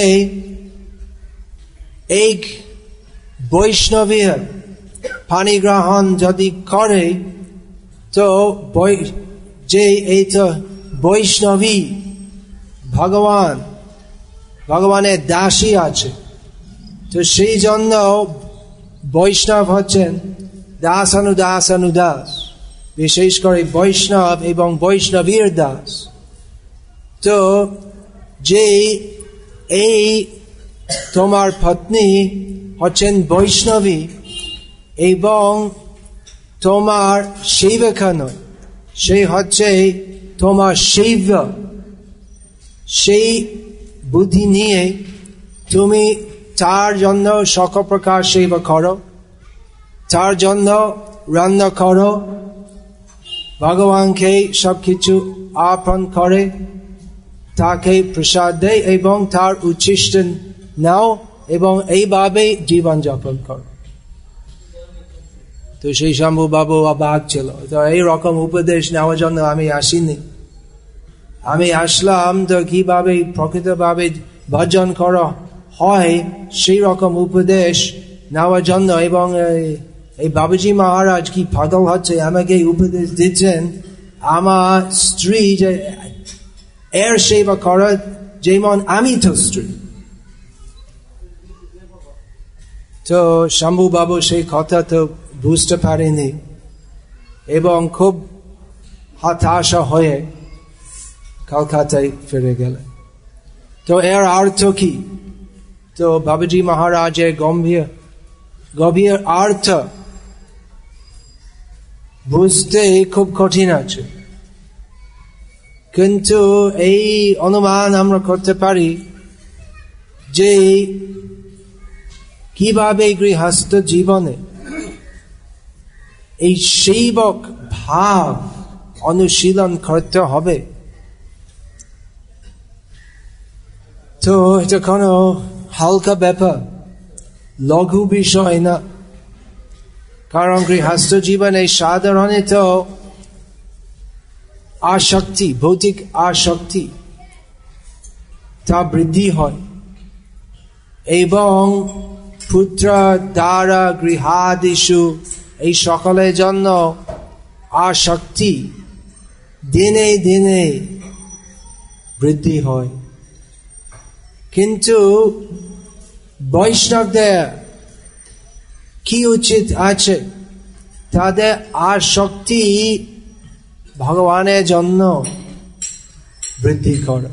A: এক বৈষ্ণবীর পানি গ্রহণ যদি করে তো যে এই তো বৈষ্ণবী ভগবান ভগবানের দাসী আছে, তো সেই জন্য বৈষ্ণব হচ্ছেন দাস অনুদাস অনুদাস, বিশেষ করে বৈষ্ণব এবং বৈষ্ণবীর দাস। তো যে এই তোমার পত্নী হচ্ছেন বৈষ্ণবী এবং তোমার সেবিকা নয়, সেই হচ্ছে তোমার সেব্য, সেই বুদ্ধি নিয়ে তুমি তার জন্য সকল প্রকার সেবা করো, তার জন্য রান্না করো, ভগবানকে সবকিছু অর্পণ করে, তাকে প্রসাদ দেয় এবং তার উচ্ছিষ্ট নাও এবং এইভাবে জীবন যাপন করো। তো সেই শম্ভু বাবু অবাক ছিল। তো এইরকম উপদেশ নেওয়ার জন্য আমি আসিনি, আমি আসলাম তো কিভাবে প্রকৃতভাবে ভজন করা হয় সেই রকম উপদেশ নেওয়ার জন্য। এবং এই বাবুজি মহারাজ কি পাগল হচ্ছে, আমাকে উপদেশ দিচ্ছেন আমার স্ত্রী যে এর সেবা করা যেমন আমি তো স্ত্রী। তো শম্ভু বাবু সেই কথা তো বুঝতে পারেনি এবং খুব হতাশা হয়ে কলকাতায় ফিরে গেলেন। তো এর অর্থ কি? তো বাবুজি মহারাজের গম্ভীর গভীর অর্থ বুঝতে খুব কঠিন আছে, কিন্তু এই অনুমান আমরা করতে পারি যে কিভাবে গৃহস্থ জীবনে এই সেবক ভাব অনুশীলন করতে হবে। তো এটা কোনো হালকা ব্যাপার, লঘু বিষয় না, কারণ গৃহস্থ জীবনে সাধারণত আসক্তি, ভৌতিক আসক্তি তা বৃদ্ধি হয় এবং পুত্র দ্বারা গৃহাদিষু এই সকলের জন্য আসক্তি দিনে দিনে বৃদ্ধি হয়। কিন্তু বৈষ্ণবদের কি উচিত আছে? তাদের আসক্তি ভগবানের জন্য বৃদ্ধি করে।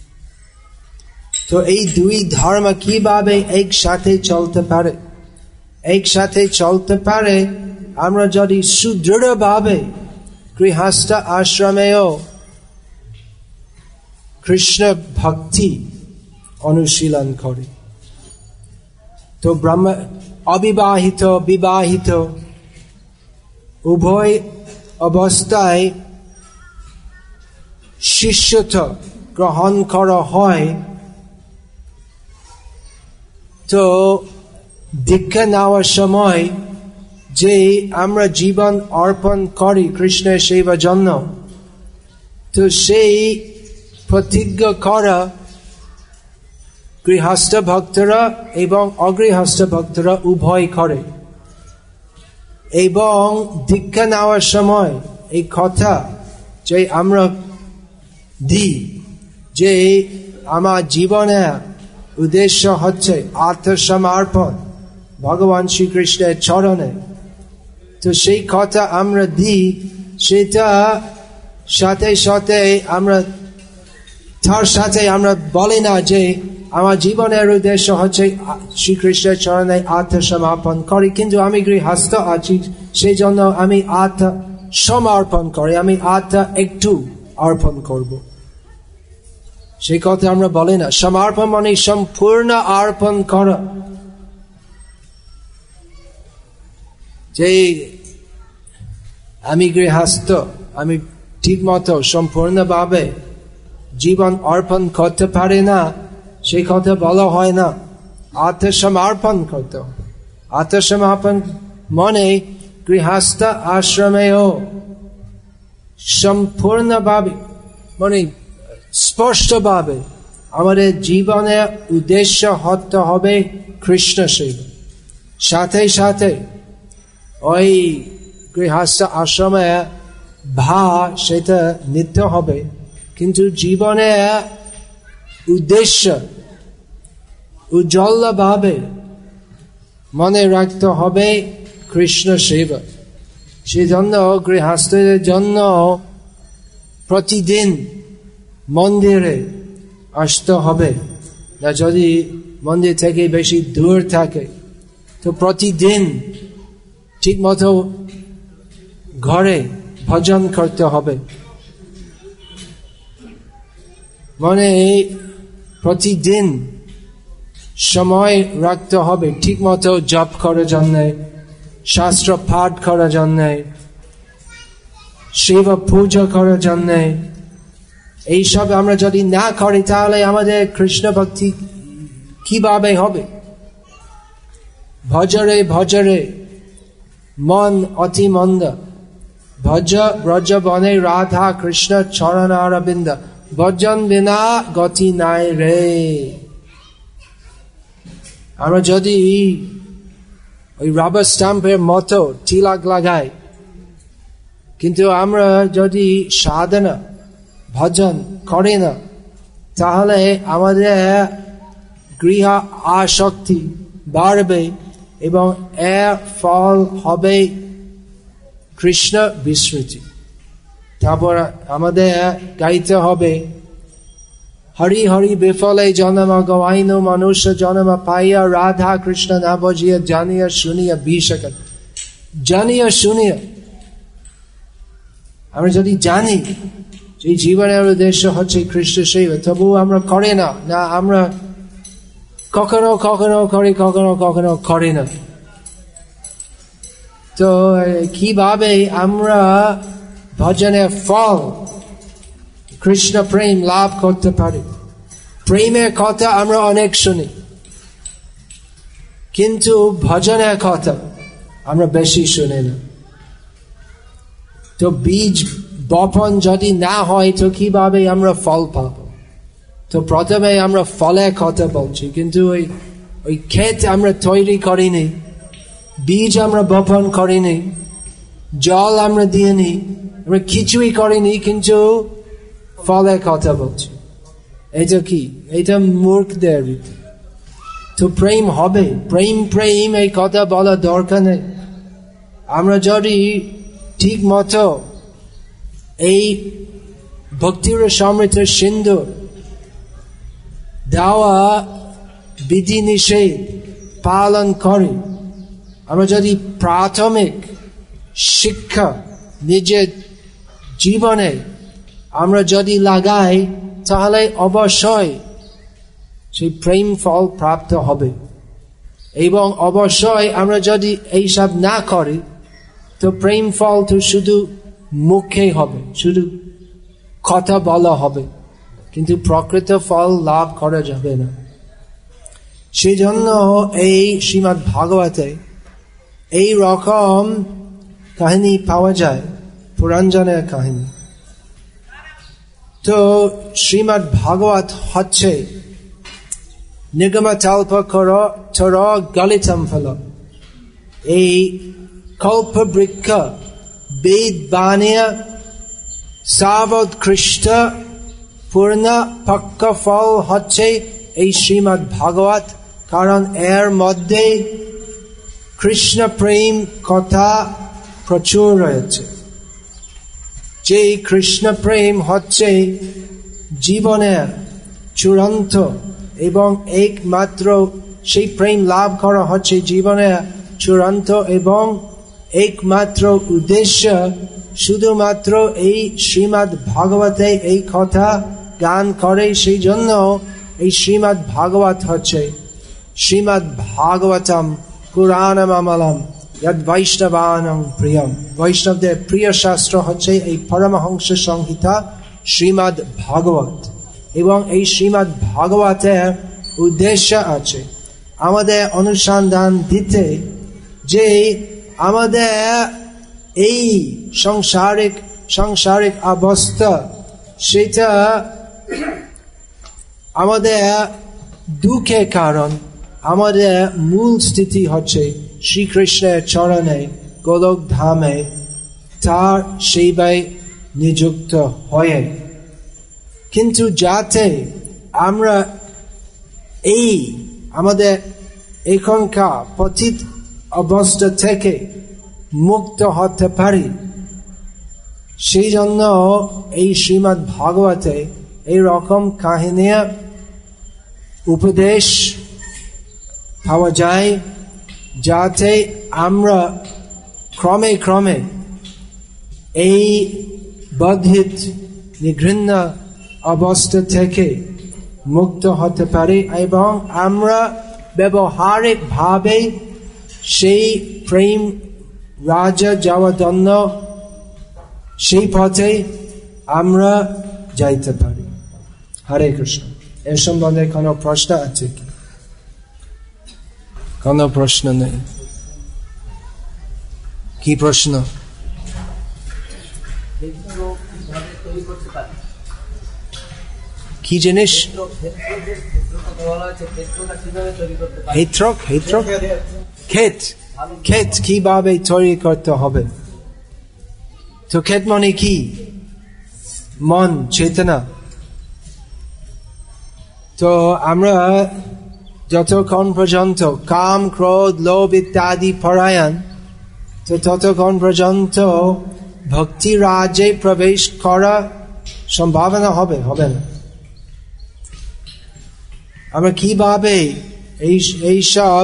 A: তো এই দুই ধর্ম কিভাবে একসাথে চলতে পারে? একসাথে চলতে পারে আমরা যদি সুদৃঢ় ভাবে গৃহস্থ আশ্রমেও কৃষ্ণ ভক্তি অনুশীলন করে। তো ব্রহ্ম অবিবাহিত বিবাহিত উভয় অবস্থায় শিষ্যত্ব গ্রহণ করা হয়। তো দীক্ষা নেওয়ার সময় যে আমরা জীবন অর্পণ করি কৃষ্ণের সেবার জন্য, তো সেই প্রতিজ্ঞা করা গৃহস্থ ভক্তরা এবং অগৃহস্থ ভক্তরা উভয় করে। এবং দীক্ষা নেওয়ার সময় এই কথা যে আমরা দিই যে আমার জীবনের উদ্দেশ্য হচ্ছে আত্মসমর্পণ ভগবান শ্রীকৃষ্ণের চরণে, তো সেই কথা আমরা দিই, সেটা সাথে সাথে আমরা তার সাথে আমরা বলি না যে আমার জীবনের উদ্দেশ্য হচ্ছে শ্রীকৃষ্ণের চরণে আত্মসমর্পণ করি, কিন্তু আমি গৃহস্থ আছি সেই জন্য আমি আত্মসমর্পণ করি, আমি আত্মা একটু অর্পণ করব, সেই কথা আমরা বলি না। সমর্পণ মানে সম্পূর্ণ অর্পণ করা, যে আমি গৃহস্থ, আমি ঠিক মতো সম্পূর্ণভাবে জীবন অর্পণ করতে পারি না, সেই কথা বলা হয় না। আত্মসমর্পণ করতে হবে। আত্মসমর্পণ মানে গৃহস্থ আশ্রমেও সম্পূর্ণভাবে মানে স্পষ্টভাবে আমাদের জীবনের উদ্দেশ্য হতে হবে কৃষ্ণ সেবা। সাথে সাথে ওই গৃহস্থ আশ্রমে ভা সেটা নিত্য হবে, কিন্তু জীবনে উদ্দেশ্য উজ্জ্বল ভাবে মনে রাখতে হবে কৃষ্ণ সেবা। সেই জন্য গৃহস্থদের জন্য প্রতিদিন মন্দিরে আসতে হবে, না যদি মন্দির থেকে বেশি দূর থাকে তো প্রতিদিন ঠিক মতো ঘরে ভজন করতে হবে। মানে প্রতিদিন সময় রাখতে হবে ঠিক মতো জপ করার জন্য, শাস্ত্র পাঠ করার জন্য, শিব পূজা করার জন্য। এইসব আমরা যদি না করি তাহলে আমাদের কৃষ্ণ ভক্তি কিভাবে হবে? ভজরে ভজরে মন অতি মন্দ, ভজ ব্রজ বনে রাধা কৃষ্ণ চরণ অরবিন্দ, ভজন বিনা গতি নাই রে। আমরা যদি ওই রাবার স্টাম্পের মতো তিলক লাগাই, কিন্তু আমরা যদি সাধনা ভজন করি না, তাহলে আমাদের গৃহ আসক্তি বাড়বে এবং এর ফল হবে কৃষ্ণ বিস্মৃতি। তারপর আমাদের গাইতে হবে হরি হরি বিফলে জন্ম গওয়াইন মনুষ্য জন্ম পাইয়া, রাধা কৃষ্ণ না বুঝিয়া জানিয়া শুনিয়া বিষক। জানিয়া শুনিয়া আমরা যদি জানি যে জীবনের উদ্দেশ্য হচ্ছে কৃষ্ণ সেবা, তবু আমরা করে না, না আমরা কখনো কখনো করি, কখনো কখনো করি না। তো কিভাবে আমরা ভজনের ফল কৃষ্ণ প্রেম লাভ করতে পারি? প্রেমের কথা আমরা অনেক শুনি, কিন্তু ভজনের কথা আমরা বেশি শুনি না। তো বীজ বপন যদি না হয় তো কিভাবে আমরা ফল পাব? তো প্রথমে আমরা ফলের কথা বলছি, কিন্তু ওই ওই ক্ষেত আমরা তৈরি করিনি, বীজ আমরা বপন করিনি, জল আমরা দিইনি, আমরা কিছুই করিনি, কিন্তু ফলের কথা বলছি। এটা কি? এটা মূর্খদের। তো প্রেম হবে, প্রেম প্রেম এই কথা বলা দরকার নেই। আমরা যদি ঠিক মতো এই ভক্তির সমৃদ্ধ সিন্ধু দেওয়া বিধি নিষেধ পালন করি, আমরা যদি প্রাথমিক শিক্ষা নিজের জীবনে আমরা যদি লাগাই, তাহলে অবশ্যই সেই প্রেম ফল প্রাপ্ত হবে। এবং অবশ্যই আমরা যদি এইসব না করি তো প্রেম ফল তো শুধু মুখে হবে, শুধু কথা বলা হবে, কিন্তু প্রকৃত ফল লাভ করা যাবে না। সেই জন্য এই শ্রীমদ্ ভাগবতে এই রকম কাহিনী পাওয়া যায়, পুরাঞ্জনের কাহিনী। তো শ্রীমদ্ ভাগবত হচ্ছে নিগমকল্প তর গলিতম ফল, এই কল্প বৃক্ষ বেদ বানিয়া সাবোৎকৃষ্ট পূর্ণ পক্ষ ফল হচ্ছে এই শ্রীমদ্ ভাগবত। কারণ এর মধ্যে কৃষ্ণ প্রেম কথা প্রচুর রয়েছে। যে কৃষ্ণ প্রেম হচ্ছে জীবনের চূড়ান্ত এবং একমাত্র, সেই প্রেম লাভ করা হচ্ছে জীবনের চূড়ান্ত এবং একমাত্র উদ্দেশ্য। শুধুমাত্র এই শ্রীমদ্ ভাগবতে এই কথা গান করে, সেই জন্য এই শ্রীমদ্ ভাগবত হচ্ছে শ্রীমদ্ ভাগবতম পুরাণম অমলম যদ বৈষ্ণবানাং প্রিয়ম। বৈষ্ণবদের প্রিয় শাস্ত্র হচ্ছে এই পরমহংস সংহিতা শ্রীমদ্ ভাগবত। এবং এই শ্রীমদ্ ভাগবতের উদ্দেশ্য আছে আমাদের অনুসন্ধান দিতে যে আমাদের এই সংসারিক সংসারিক অবস্থা, সেটা আমাদের দুঃখের কারণ। আমাদের মূল স্থিতি হচ্ছে শ্রীকৃষ্ণের চরণে গোলক ধামে তার সেবায় নিযুক্ত হয়ে, কিন্তু যাতে আমরা এই আমাদের এখনকার পতিত অবস্থা থেকে মুক্ত হতে পারি, সেই জন্য এই শ্রীমদ্ ভাগবতে এই রকম কাহিনী উপদেশ পাওয়া যায়, যাতে আমরা ক্রমে ক্রমে এই বদ্ধিত নিঘৃণ্য অবস্থা থেকে মুক্ত হতে পারি এবং আমরা ব্যবহারিক ভাবে সেই প্রেম রাজা যাওয়ার জন্য সেই পথে আমরা যাইতে পারি। হরে কৃষ্ণ। এর সম্বন্ধে কোনো প্রশ্ন আছে কি? কোনো প্রশ্ন নেই? কি প্রশ্ন? কি জিনিস? হেত্রক হেত্রক ক্ষেত ক্ষেত কিভাবে তৈরি করতে হবে? তো ক্ষেত মানে কি? মন, চেতনা। তো আমরা যতক্ষণ পর্যন্ত কাম, ক্রোধ, লোভ ইত্যাদি পরায়ণ, তো ততক্ষণ পর্যন্ত ভক্তি রাজ্যে প্রবেশ করা সম্ভাবনা হবে হবে না। আমরা কিভাবে এই এইসব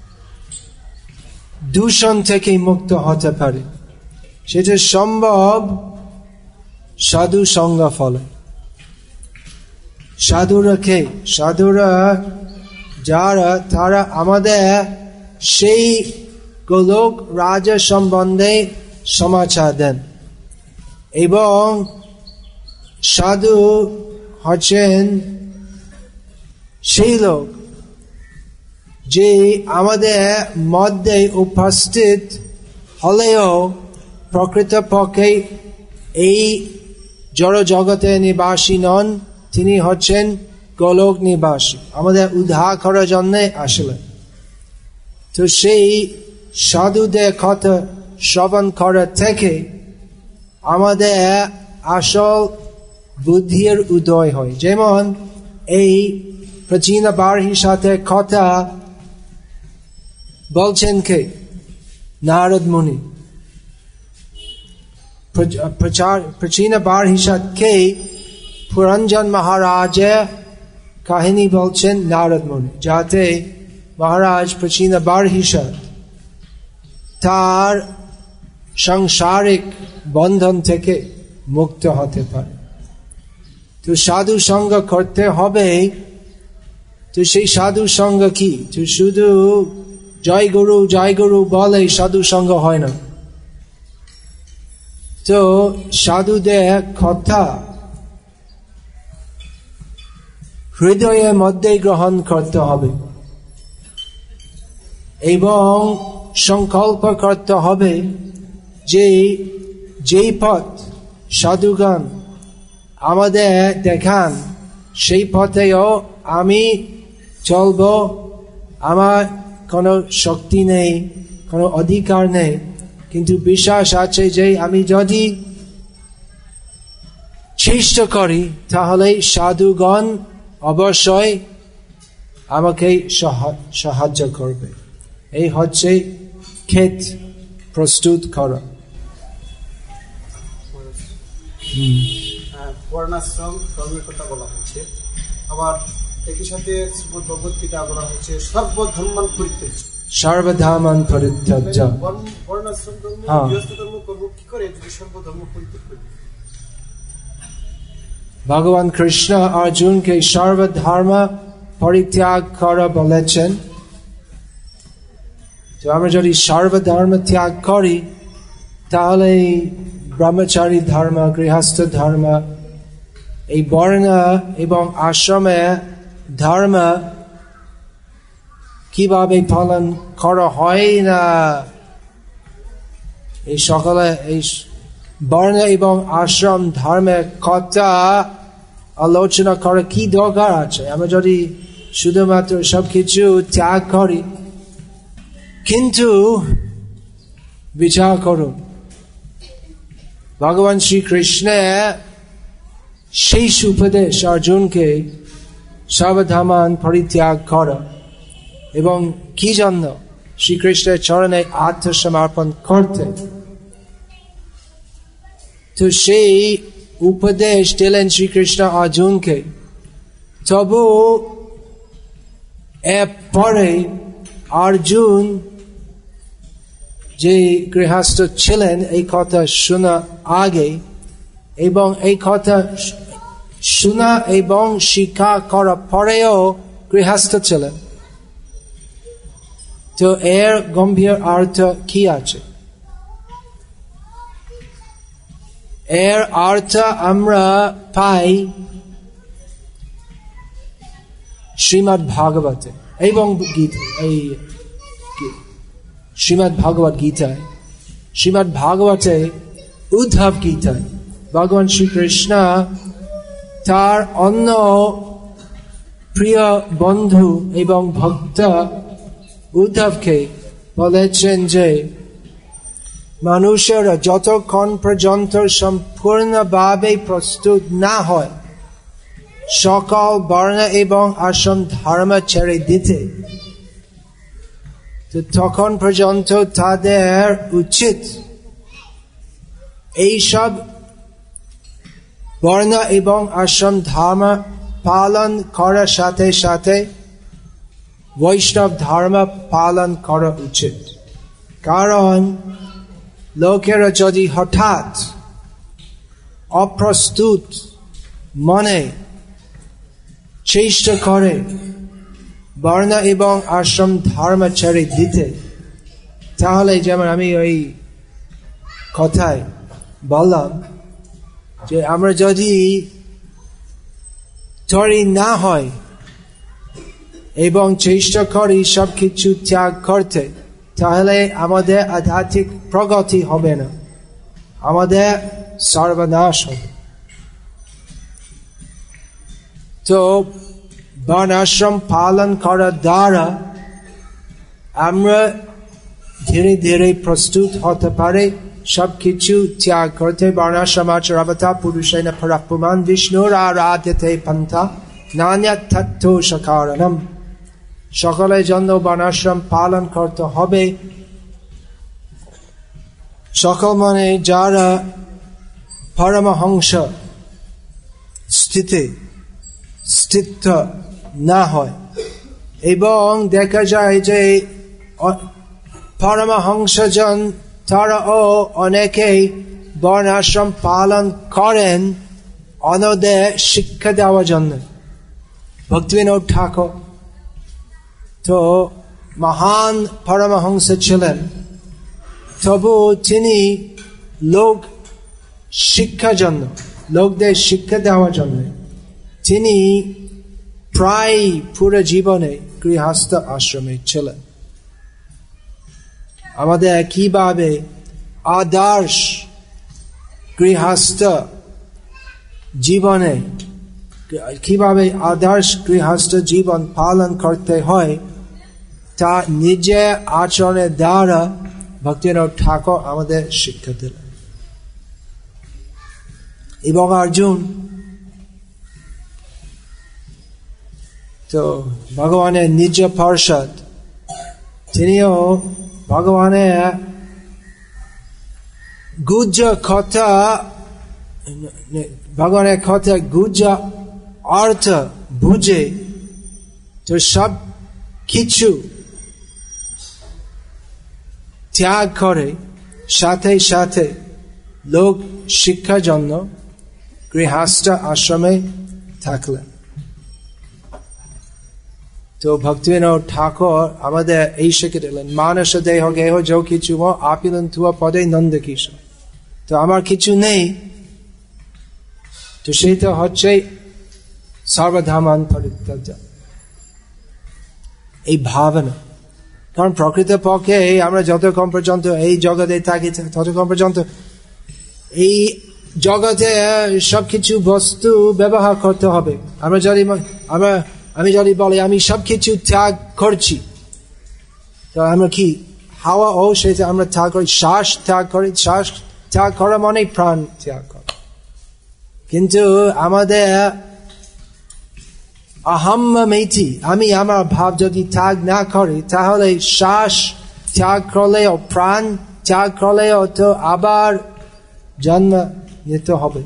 A: দূষণ থেকে মুক্ত হতে পারি? সেটা সম্ভব সাধু সঙ্গ ফলে। সাধুরা কে? সাধুরা যারা, তারা আমাদের সেই গোলক রাজা সম্বন্ধে সমাচার দেন, এবং সাধু হচ্ছেন সেই লোক যে আমাদের মধ্যে উপস্থিত হলেও প্রকৃতপক্ষে এই জড় জগতে নিবাসী নন, তিনি হচ্ছেন গোলক নিবাসী, আমাদের উদ্ধার করার জন্য আসলেন। তো সেই সাধুদের কথা শ্রবণ করা থেকে আমাদের আসল বুদ্ধির উদয় হয়। যেমন এই প্রাচীন বার্হির সাথে কথা বলছেন কে? নারদ মুনি। প্রাচীন বার্হির সাথে পুরঞ্জন মহারাজের কাহিনী বলছেন নারদ মুনি, যাতে মহারাজ প্রাচীন বার্হিষদ তার সাংসারিক বন্ধন থেকে মুক্ত হতে পারে। তো সাধু সঙ্গ করতে হবে। তো সেই সাধু সঙ্গ কি? তো শুধু জয় গুরু জয় গুরু বলে সাধু সঙ্গ হয় না। তো সাধুদের কথা হৃদয়ের মধ্যে গ্রহণ করতে হবে এবং সংকল্প করতে হবে যে যেই পথ সাধুগণ আমাদের দেখান সেই পথেও আমি চলব। আমার কোনো শক্তি নেই, কোনো অধিকার নেই, কিন্তু বিশ্বাস আছে যে আমি যদি চেষ্টা করি তাহলে সাধুগণ অবশ্যই আমাকে সাহায্য করবে। এই হচ্ছে ক্ষেত প্রস্তুত করা।
B: বর্ণাশ্রম ধর্মের কথা বলা হয়েছে, আবার একই সাথে ভগবত গীতা বলা হয়েছে সর্বধর্মান পরিত্যাজ্য।
A: সর্বধর্মান পরিত্যাজ্য।
B: বর্ণাশ্রম ধর্ম, গৃহস্থ ধর্ম করবো কি করে যদি সর্বধর্ম পরিত্যাগ করি?
A: ভগবান কৃষ্ণ অর্জুনকে সর্বধর্ম পরিত্যাগ করা বলেছেন। তো আমরা যদি সর্বধর্ম ত্যাগ করি তাহলে ব্রহ্মচারী ধর্ম, গৃহস্থ ধর্ম, এই বর্ণ এবং আশ্রমে ধর্ম কিভাবে পালন করা হয় না। এই সকলে এই বর্ণ এবং আশ্রম ধর্মের কথা আলোচনা করা কি দরকার আছে? আমরা যদি শুধুমাত্র সবকিছু ত্যাগ করি, কিন্তু বিচার করুন ভগবান শ্রীকৃষ্ণের শেষ উপদেশ অর্জুনকে সর্বধর্মান পরিত্যাগ করা এবং কি জন্য শ্রীকৃষ্ণের চরণে আত্মসমর্পণ করতে। তো সেই উপদেশ দিলেন শ্রীকৃষ্ণ অর্জুনকে। তবু এরপরে অর্জুন যে গৃহস্থ ছিলেন এই কথা শোনা আগে এবং এই কথা শোনা এবং স্বীকার করার পরেও গৃহস্থ ছিলেন। তো এর গম্ভীর অর্থ কি আছে? এর অর্থ আমরা পাই শ্রীমদ্ ভাগবতে এবং গীতা, এই শ্রীমদ্ ভাগবত গীতায়, শ্রীমদ্ ভাগবতে উদ্ধব গীতায় ভগবান শ্রীকৃষ্ণ তার অন্য প্রিয় বন্ধু এবং ভক্ত উদ্ধবকে বলেছেন যে মানুষেরা যতক্ষণ পর্যন্ত সম্পূর্ণভাবে প্রস্তুত না হয় সকল বর্ণ এবং আশ্রম ধর্ম ছেড়ে দিতে, তো তখন পর্যন্ত তাদের উচিত এইসব বর্ণ এবং আশ্রম ধর্ম পালন করার সাথে সাথে বৈষ্ণব ধর্ম পালন করা উচিত। কারণ লোকেরা যদি হঠাৎ অপ্রস্তুত মনে চেষ্টা করে বর্ণ এবং আশ্রম ধর্ম ছেড়ে দিতে, তাহলে যেমন আমি ওই কথায় বললাম যে আমরা যদি তৈরি না হয় এবং চেষ্টা করি সব কিছু ত্যাগ করতে, তাহলে আমাদের আধ্যাত্মিক প্রগতি হবে না, আমাদের সর্বনাশ হবে। তো বর্ণাশ্রম পালন করার দ্বারা আমরা ধীরে ধীরে প্রস্তুত হতে পারে সবকিছু ত্যাগ করতে। বর্ণাশ্রমাচরবতা পুরুষেণ পরাপুমান বিষ্ণুর আরাধ্যতে পন্থা নান্যৎ তত্ত্বসাকারণম। সকলের জন্য বর্ণাশ্রম পালন করতে হবে। সকল মানে যারা পরমহংস স্থিতি স্থিত না হয়, এবং দেখা যায় যে পরমহংসজন তারাও অনেকেই বর্ণাশ্রম পালন করেন অন্যদের শিক্ষা দেওয়ার জন্য। ভক্তিবিনোদ ঠাকুর তো মহান পরমহংস ছিলেন, তবু তিনি লোক শিক্ষার জন্য, লোকদের শিক্ষা দেওয়ার জন্য তিনি প্রায় পুরো জীবনে গৃহস্থ আশ্রমে ছিলেন। আমাদের কিভাবে আদর্শ গৃহস্থ জীবনে কিভাবে আদর্শ গৃহস্থ জীবন পালন করতে হয় তা নিজের আচরণের দ্বারা ভক্তিবিনোদ ঠাকুর আমাদের শিক্ষা দিলেন। এবং অর্জুন তো ভগবানের নিজ পার্ষদ, তিনিও ভগবানের গুজ্জ কথা, ভগবানের কথা গুজ্জ অর্থ বুঝে তো সব কিছু ত্যাগ করে সাথে সাথে লোক শিক্ষার জন্য গৃহস্থ আশ্রমে থাকলেন। তো ভক্তিবিনোদ ঠাকুর আমাদের এই শিক্ষা দিলেন, মানস দেহ গেহ যৌ কিছু আপিলেন তুয়া পদে নন্দ কিশোর। তো আমার কিছু নেই, তো সেটা হচ্ছে সর্বধর্মান পরিত্যাগ, এই ভাবনা। কারণ প্রকৃত পক্ষে আমরা যতক্ষণ পর্যন্ত এই জগতে থাকি ততক্ষণ পর্যন্ত এই জগতে সবকিছু বস্তু ব্যবহার করতে হবে। আমরা যদি আমরা আমি যদি বলি আমি সবকিছু ত্যাগ করছি, তো আমরা কি হাওয়া ও সেটা আমরা ত্যাগ করি, শ্বাস ত্যাগ করি, শ্বাস ত্যাগ করা মানে প্রাণ ত্যাগ করা। কিন্তু আমাদের আহম মেথি, আমি আমার ভাব যদি ত্যাগ না করি, তাহলে শ্বাস ত্যাগ করলে ও প্রাণ ত্যাগ করলে তো আবার জন্ম নিতে হবে।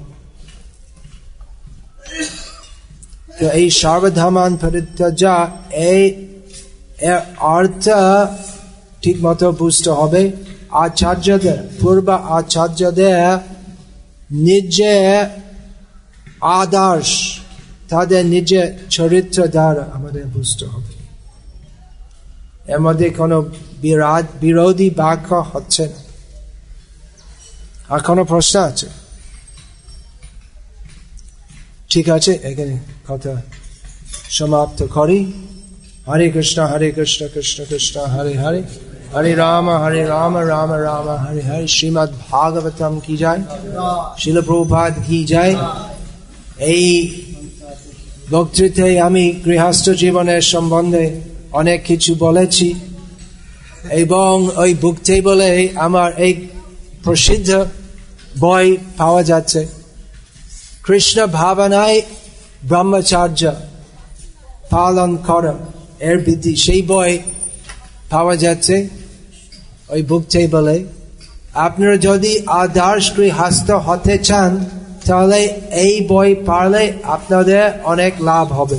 A: তো এই সর্বধর্মান পরিত্যাজ্য, এই এর অর্থ ঠিক মতো বুঝতে হবে। আচার্যদের, পূর্ব আচার্যদের নিজে আদর্শ, তাদের নিজের চরিত্র দ্বারা আমাদের বুঝতে হবে। এর মধ্যে কোনো বিরাট বিরোধী বাক্য হচ্ছে না। আর কোনো প্রশ্ন আছে? ঠিক আছে, এখানে কথা সমাপ্ত করি। হরে কৃষ্ণ হরে কৃষ্ণ কৃষ্ণ কৃষ্ণ হরে হরে, হরে রাম হরে রাম রাম রাম হরে হরে। শ্রীমদ্ ভাগবতম কি যায়, শিল প্রভুপাদ কি যায়। এই বক্তৃতায় আমি গৃহস্থ জীবনের সম্বন্ধে অনেক কিছু বলেছি, এবং ওই বুক টেবলে আমার এই প্রসিদ্ধ বই পাওয়া যাচ্ছে, কৃষ্ণ ভাবনায় ব্রহ্মচর্য পালন করা এর বিধি, সেই বই পাওয়া যাচ্ছে ওই বুক টেবলে। আপনারা যদি আদর্শ গৃহস্থ হতে চান, তাহলে এই বই পড়লে আপনাদের অনেক লাভ হবে।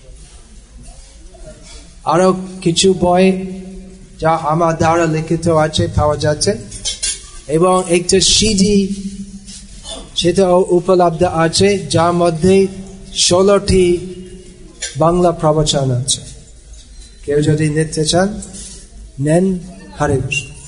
A: আরো কিছু বই যা আমার দ্বারা লিখিত আছে পাওয়া যাচ্ছে, এবং একটা সিডি সেটা উপলব্ধ আছে, যার মধ্যে ষোলোটি বাংলা প্রবচন আছে। কেউ যদি নিতে চান নেন। হরে কৃষ্ণ।